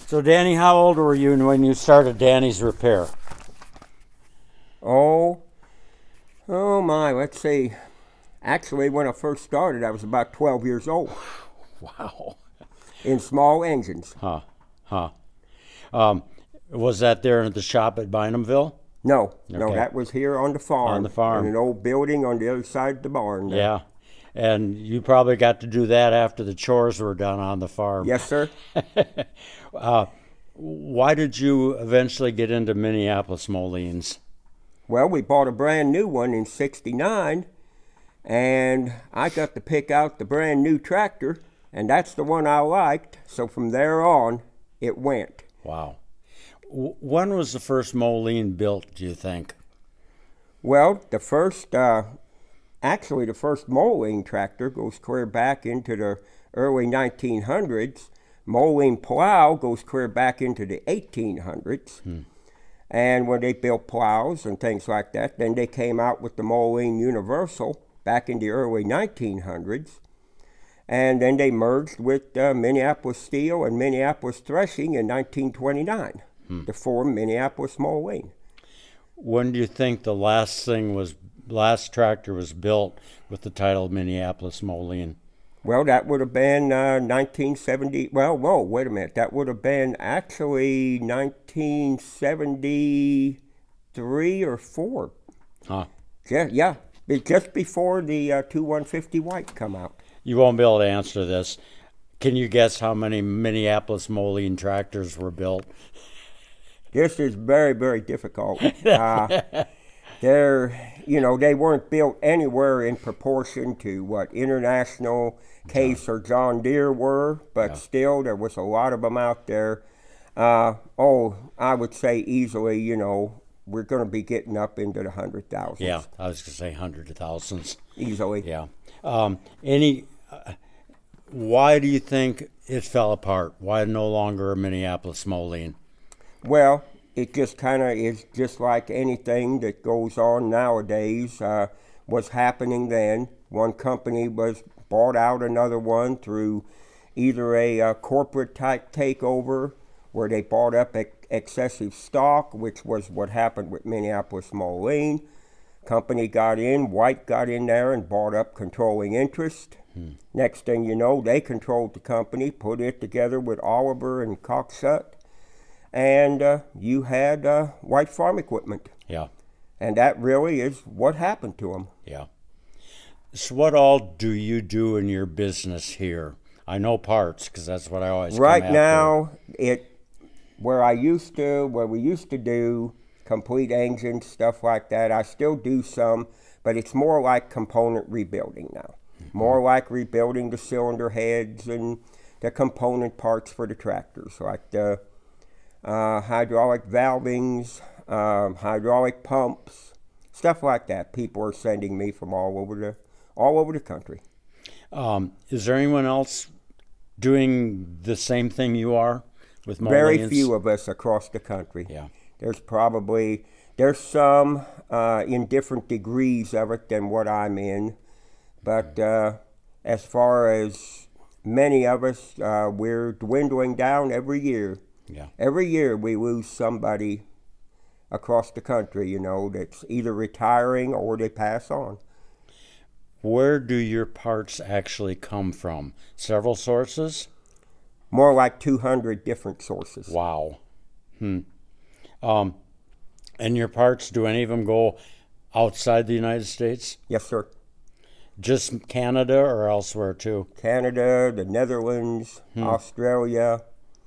So, Danny, how old were you when you started Danny's Repair? Oh, oh my, let's see. Actually, when I first started, I was about 12 years old. Wow. In small engines. Huh. Was that there at the shop at Bynumville? No, Okay. that was here on the farm. On the farm. In an old building on the other side of the barn. there. Yeah. And you probably got to do that after the chores were done on the farm. Yes, sir. Why did you eventually get into Minneapolis Molines? Well, we bought a brand new one in '69, and I got to pick out the brand new tractor, and that's the one I liked. So from there on, it went. Wow. When was the first Moline built, do you think? Well, the first Moline tractor goes clear back into the early 1900s. Moline plow goes clear back into the 1800s. And when they built plows and things like that, then they came out with the Moline Universal back in the early 1900s. And then they merged with Minneapolis Steel and Minneapolis Threshing in 1929 to form Minneapolis Moline. When do you think the last tractor was built with the title Minneapolis Moline? Well, that would have been 1970. Well, whoa, wait a minute. That would have been actually 1973 or 4. Huh. Yeah, just before the 2150 White come out. You won't be able to answer this. Can you guess how many Minneapolis Moline tractors were built? This is very, very difficult. They weren't built anywhere in proportion to what International, Case, or John Deere were, but still there was a lot of them out there. I would say easily, we're going to be getting up into the 100,000s. Yeah, I was going to say hundreds of thousands. Easily. Yeah. Why do you think it fell apart? Why no longer a Minneapolis Moline? Well, it just kind of is just like anything that goes on nowadays was happening then. One company was bought out another one through either a corporate type takeover where they bought up excessive stock, which was what happened with Minneapolis Moline. Company got in, White got in there and bought up controlling interest. Next thing you know, they controlled the company, put it together with Oliver and Coxsut. And you had White Farm Equipment. Yeah. And that really is what happened to them. Yeah. So what all do you do in your business here? I know parts because that's what I always come Right after. now, where we used to do complete engines, stuff like that, I still do some, but it's more like component rebuilding now. More like rebuilding the cylinder heads and the component parts for the tractors, like the hydraulic valvings, hydraulic pumps, stuff like that. People are sending me from all over the country. Is there anyone else doing the same thing you are with Molines? Very few of us across the country. Yeah. There's some in different degrees of it than what I'm in, but as far as many of us, we're dwindling down every year. Yeah. Every year we lose somebody across the country, that's either retiring or they pass on. Where do your parts actually come from? Several sources? More like 200 different sources. Wow. And your parts, do any of them go outside the United States? Yes, sir. Just Canada or elsewhere too? Canada, the Netherlands, Australia,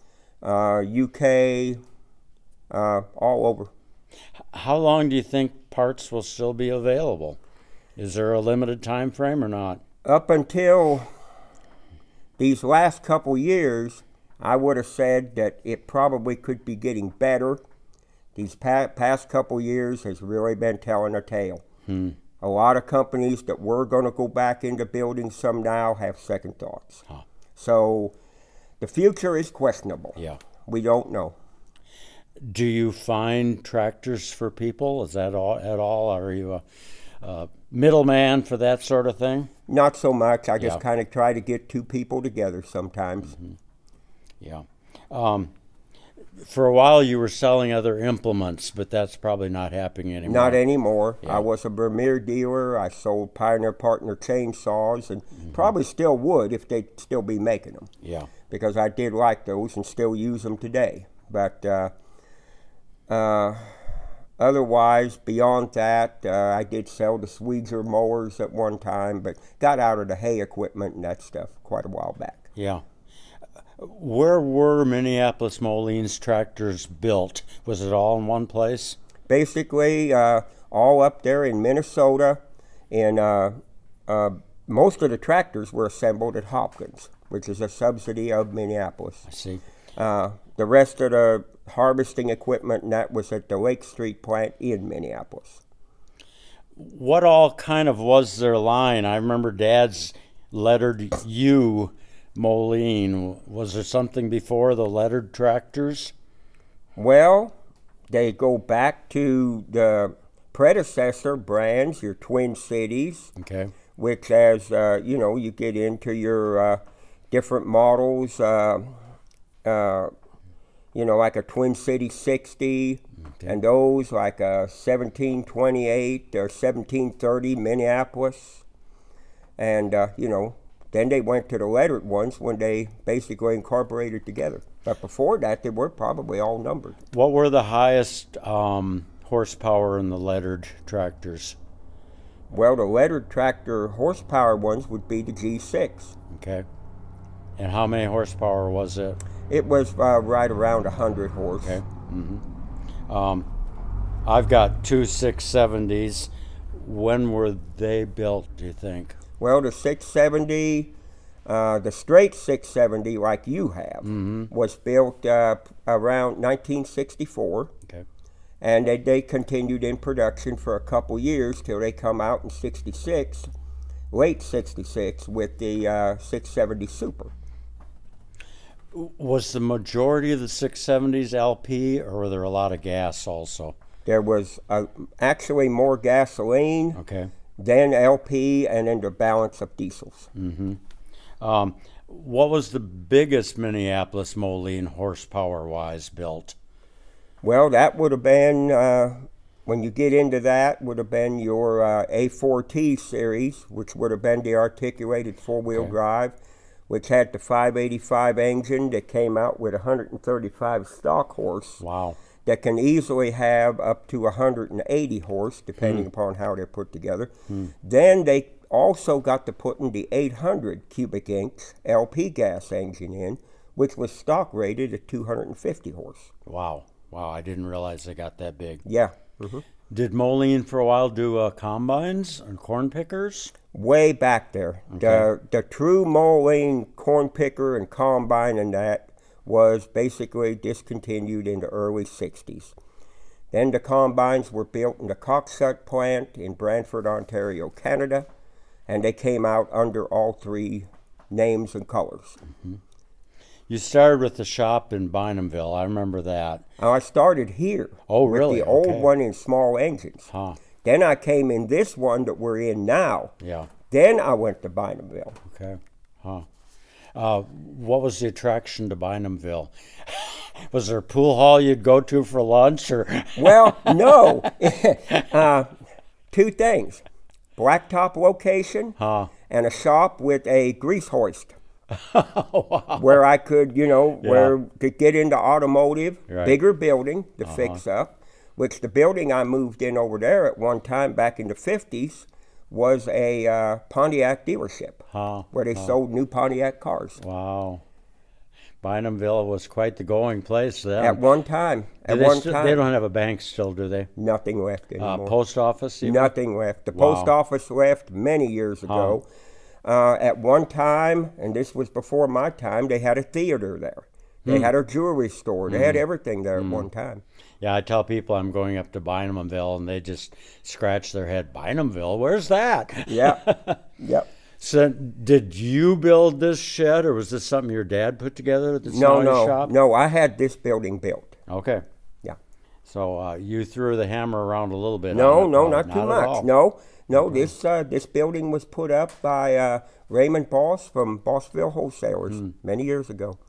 UK, all over. How long do you think parts will still be available? Is there a limited time frame or not? Up until these last couple years, I would have said that it probably could be getting better. These past couple years has really been telling a tale. A lot of companies that were going to go back into building some now have second thoughts. So the future is questionable. Yeah. We don't know. Do you find tractors for people? Is that all at all? Are you a middleman for that sort of thing? Not so much. I just kind of try to get two people together sometimes. Yeah. for a while you were selling other implements, but that's probably not happening anymore. Not anymore. Yeah. I was a Vermeer dealer. I sold Pioneer Partner chainsaws, and probably still would if they'd still be making them. Yeah. Because I did like those and still use them today. But otherwise, beyond that, I did sell the Sweezer mowers at one time, but got out of the hay equipment and that stuff quite a while back. Yeah. Where were Minneapolis Moline's tractors built? Was it all in one place? Basically, all up there in Minnesota, and most of the tractors were assembled at Hopkins, which is a subsidy of Minneapolis. I see. The rest of the harvesting equipment and that was at the Lake Street plant in Minneapolis. What all kind of was their line? I remember Dad's lettered U Moline. Was there something before the lettered tractors? Well, they go back to the predecessor brands, your Twin Cities, Okay. which as, you get into your different models, like a Twin City 60, Okay. and those like a 1728 or 1730 Minneapolis. And, then they went to the lettered ones when they basically incorporated together. But before that, they were probably all numbered. What were the highest horsepower in the lettered tractors? Well, the lettered tractor horsepower ones would be the G6. Okay. And how many horsepower was it? It was right around 100 horse. Okay. I've got two 670s. When were they built, do you think? Well, the 670, the straight 670 like you have, was built around 1964. Okay. And they continued in production for a couple years till they come out in 66, late 66, with the 670 Super. Was the majority of the 670s LP, or were there a lot of gas also? There was actually more gasoline, Okay. then LP, and then the balance of diesels. What was the biggest Minneapolis Moline horsepower-wise built? Well, that would have been, when you get into that, would have been your A4T series, which would have been the articulated four-wheel drive, which had the 585 engine that came out with 135 stock horse. Wow. That can easily have up to 180 horse, depending upon how they're put together. Then they also got to putting the 800 cubic inch LP gas engine in, which was stock rated at 250 horse. Wow. Wow, I didn't realize they got that big. Yeah. Did Moline for a while do combines and corn pickers? Way back there. Okay. The true Moline corn picker and combine and that was basically discontinued in the early 60s. Then the combines were built in the Coxsut plant in Brantford, Ontario, Canada, and they came out under all three names and colors. You started with the shop in Bynumville. I remember that. Now, I started here. Oh, really? With the old Okay. one in small engines. Huh. Then I came in this one that we're in now. Yeah. Then I went to Bynumville. Okay. Huh. What was the attraction to Bynumville? Was there a pool hall you'd go to for lunch, or? Well, no. Two things. Blacktop location and a shop with a grease hoist. Wow. Where I could, where to get into automotive, Right. bigger building to fix up, which the building I moved in over there at one time back in the 50s was a Pontiac dealership where they sold new Pontiac cars. Wow. Bynumville was quite the going place then. At one time. Do they they don't have a bank still, do they? Nothing left anymore. Post office? Even? Nothing left. The Wow. post office left many years ago. At one time, and this was before my time, they had a theater there. They had a jewelry store. They had everything there at one time. Yeah, I tell people I'm going up to Bynumville, and they just scratch their head. Bynumville? Where's that? Yeah. Yep. So, did you build this shed, or was this something your dad put together at the shop? No. I had this building built. Okay. Yeah. So you threw the hammer around a little bit. No, on it, no, though. not too at much. all. No. This building was put up by Raymond Boss from Bossville Wholesalers many years ago.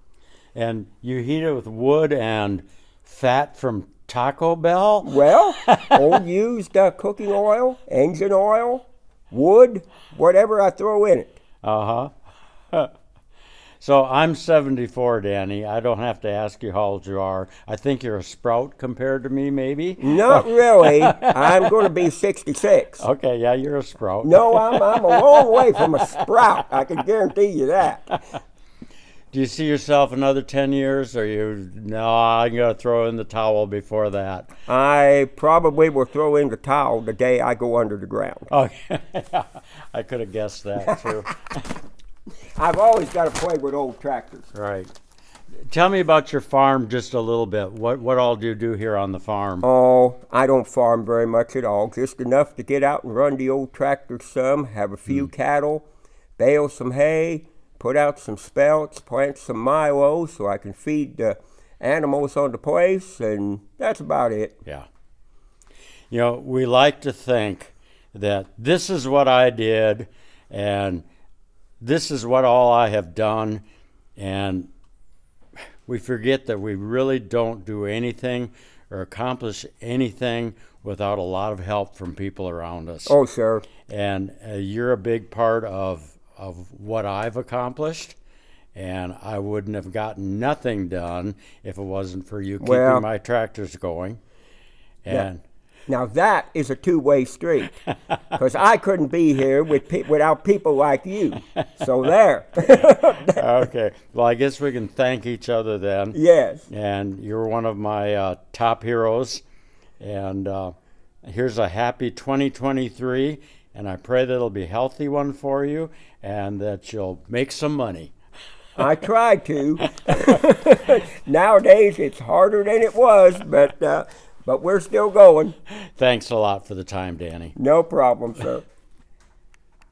And you heat it with wood and fat from Taco Bell? Well, old used cooking oil, engine oil, wood, whatever I throw in it. Uh-huh. So I'm 74, Danny. I don't have to ask you how old you are. I think you're a sprout compared to me, maybe? Not really. I'm going to be 66. Okay, yeah, you're a sprout. No, I'm a long way from a sprout. I can guarantee you that. Do you see yourself another 10 years, or no, I'm going to throw in the towel before that? I probably will throw in the towel the day I go under the ground. Okay. I could have guessed that, too. I've always got to play with old tractors. Right. Tell me about your farm just a little bit. What all do you do here on the farm? Oh, I don't farm very much at all. Just enough to get out and run the old tractor some, have a few cattle, bale some hay, put out some spelts, plant some milo so I can feed the animals on the place, and that's about it. Yeah. You know, we like to think that this is what I did, and this is what all I have done, and we forget that we really don't do anything or accomplish anything without a lot of help from people around us. Oh, sure. And you're a big part of what I've accomplished, and I wouldn't have gotten nothing done if it wasn't for you keeping my tractors going. And now that is a two-way street, because I couldn't be here without people like you. So there. Okay. Well, I guess we can thank each other then. Yes. And you're one of my top heroes. And here's a happy 2023, and I pray that it'll be a healthy one for you and that you'll make some money. I try to. Nowadays, it's harder than it was, but we're still going. Thanks a lot for the time, Danny. No problem, sir.